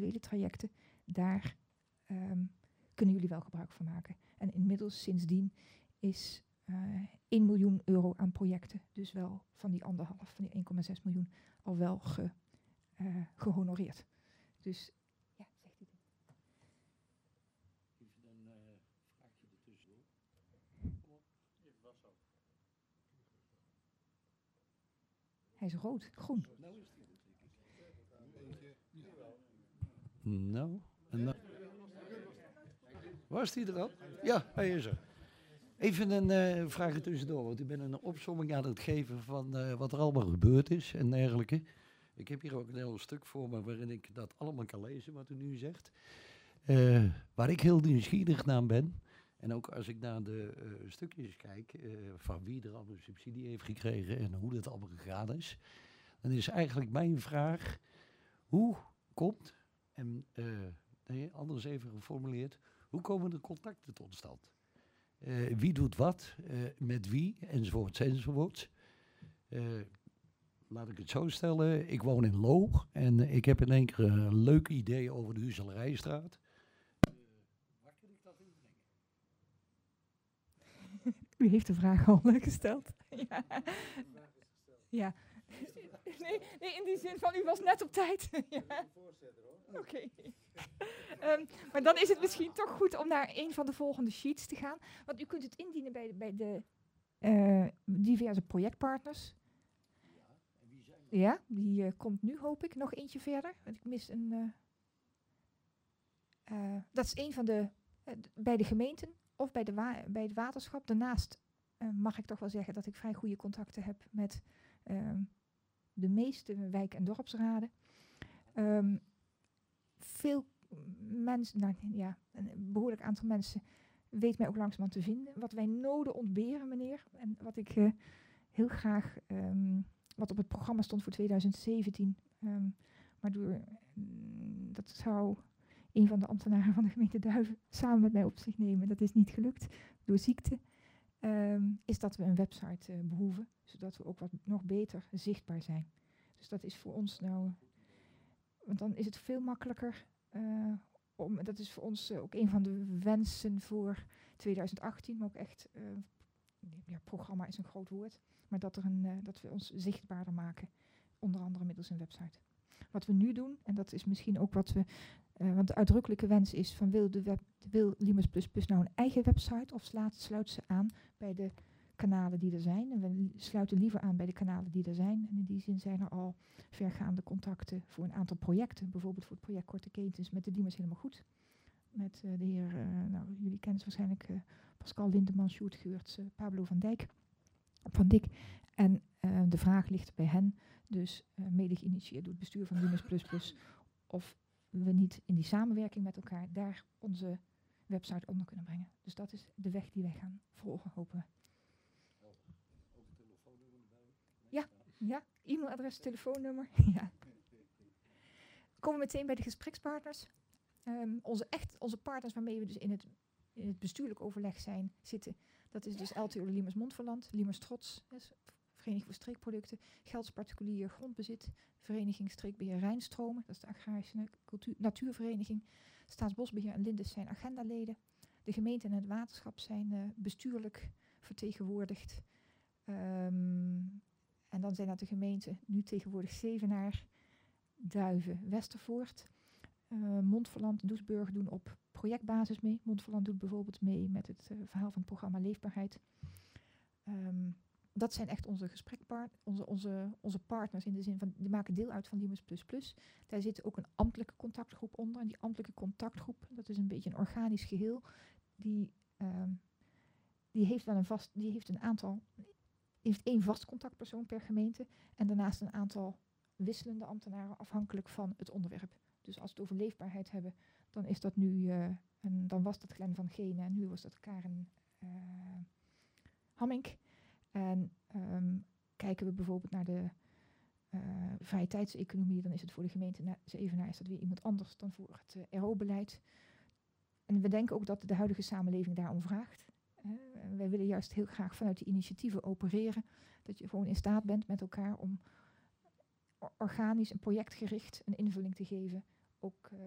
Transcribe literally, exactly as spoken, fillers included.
individuele trajecten, daar um, kunnen jullie wel gebruik van maken. En inmiddels sindsdien is uh, één miljoen euro aan projecten, dus wel van die anderhalf, van die één komma zes miljoen, al wel ge, uh, gehonoreerd. Dus, ja, zegt u dit. Even een uh, vraagje ertussendoor. Hij is rood, groen. Nou, en nou. Was die er al? Ja, hij is er. Even een uh, vraag tussendoor, want u bent een opsomming aan het geven van uh, wat er allemaal gebeurd is en dergelijke. Ik heb hier ook een heel stuk voor me waarin ik dat allemaal kan lezen, wat u nu zegt. Uh, waar ik heel nieuwsgierig naar ben, en ook als ik naar de uh, stukjes kijk, uh, van wie er al een subsidie heeft gekregen en hoe dat allemaal gegaan is, dan is eigenlijk mijn vraag, hoe komt, en uh, nee, anders even geformuleerd, hoe komen de contacten tot stand? Uh, wie doet wat, uh, met wie, enzovoorts, enzovoorts. Uh, laat ik het zo stellen, ik woon in Loo en uh, ik heb in één keer een leuk idee over de Huzelerijstraat. Uh, waar kan ik dat in brengen? U heeft de vraag al gesteld. Ja. Ja. Nee, nee, in die zin van u was net op tijd. Ja. Oké. Okay. um, maar dan is het misschien toch goed om naar een van de volgende sheets te gaan. Want u kunt het indienen bij de, bij de uh, diverse projectpartners. Ja, en wie zijn dat? Ja, die uh, komt nu, hoop ik, nog eentje verder. Want ik mis een... Uh, uh, dat is een van de... Uh, bij de gemeenten of bij, de wa bij het waterschap. Daarnaast uh, mag ik toch wel zeggen dat ik vrij goede contacten heb met uh, de meeste wijk- en dorpsraden. Um, veel mensen, nou ja, een behoorlijk aantal mensen weet mij ook langzamerhand te vinden. Wat wij noden ontberen, meneer, en wat ik uh, heel graag, um, wat op het programma stond voor tweeduizend zeventien, um, maar door, um, dat zou een van de ambtenaren van de gemeente Duiven samen met mij op zich nemen. Dat is niet gelukt door ziekte. Um, is dat we een website uh, behoeven, zodat we ook wat nog beter zichtbaar zijn. Dus dat is voor ons nou, want dan is het veel makkelijker. Uh, om, dat is voor ons uh, ook een van de wensen voor tweeduizend achttien, maar ook echt, uh, ja, programma is een groot woord, maar dat, er een, uh, dat we ons zichtbaarder maken, onder andere middels een website. Wat we nu doen, en dat is misschien ook wat we, uh, want de uitdrukkelijke wens is van wil, de web, wil Limers Plus Plus nou een eigen website of slaat, sluit ze aan bij de kanalen die er zijn. En we sluiten liever aan bij de kanalen die er zijn. En in die zin zijn er al vergaande contacten voor een aantal projecten. Bijvoorbeeld voor het project Korte Ketens met de Diemers helemaal goed. Met uh, de heer, uh, nou jullie kennen ze waarschijnlijk, uh, Pascal Lindeman, Sjoerd Geurts, uh, Pablo van Dijk, van Dijk. En uh, de vraag ligt bij hen, dus uh, mede geïnitieerd door het bestuur van Limers Plus Plus, of we niet in die samenwerking met elkaar daar onze website onder kunnen brengen. Dus dat is de weg die wij gaan volgen, hopen we. Ja, ja, e-mailadres, telefoonnummer. Ja. We komen meteen bij de gesprekspartners. Um, onze, echt, onze partners waarmee we dus in het, in het bestuurlijk overleg zijn, zitten. Dat is dus L T O Limers Montferland, Limers Trots, dus Vereniging voor Streekproducten, Gelds Particulier Grondbezit, Vereniging Streekbeheer Rijnstromen, dat is de agrarische cultuur, natuurvereniging, Staatsbosbeheer en Lindes zijn agendaleden. De gemeente en het waterschap zijn uh, bestuurlijk vertegenwoordigd. Um, En dan zijn dat de gemeenten, nu tegenwoordig Zevenaar, Duiven, Westervoort. Uh, Montferland, Doesburg doen op projectbasis mee. Montferland doet bijvoorbeeld mee met het uh, verhaal van het programma Leefbaarheid. Um, dat zijn echt onze gesprekpartners, onze, onze, onze partners in de zin van, die maken deel uit van Limers Plus Plus. Daar zit ook een ambtelijke contactgroep onder. En die ambtelijke contactgroep, dat is een beetje een organisch geheel. Die, um, die heeft wel een vast, die heeft een aantal... heeft één vast contactpersoon per gemeente en daarnaast een aantal wisselende ambtenaren afhankelijk van het onderwerp. Dus als we het over leefbaarheid hebben, dan is dat nu, uh, een, dan was dat Glenn van Genen en nu was dat Karen uh, Hammink. En um, kijken we bijvoorbeeld naar de uh, vrije tijdseconomie, dan is het voor de gemeente Zevenaar is dat weer iemand anders dan voor het uh, R O-beleid. En we denken ook dat de huidige samenleving daarom vraagt. Uh, wij willen juist heel graag vanuit die initiatieven opereren. Dat je gewoon in staat bent met elkaar om organisch en projectgericht een invulling te geven. Ook uh,